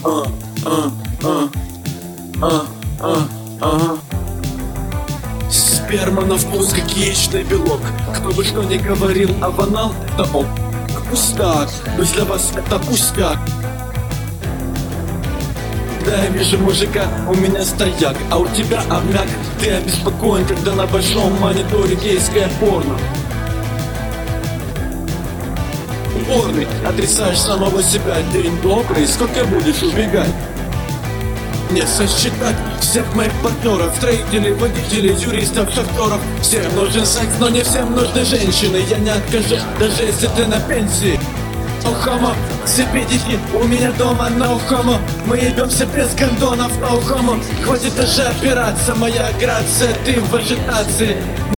а, а, а, а, а, ага. Сперма на вкус как яичный белок. Кто бы что ни говорил, а банал это он пустак, то есть для вас это пустяк. Да, я вижу мужика, у меня стояк, а у тебя обмяк. Ты обеспокоен, когда на большом мониторе гейское порно. Упорный, отрицаешь самого себя. День добрый, сколько будешь убегать? Не сосчитать всех моих партнеров, строителей, водителей, юристов, шахтеров. Всем нужен секс, но не всем нужны женщины. Я не откажу, даже если ты на пенсии. Охомо, сепедики, у меня дома на ухомо. Мы ебемся без гондонов на ухомо. Хватит даже опираться, моя грация, ты в ажитации.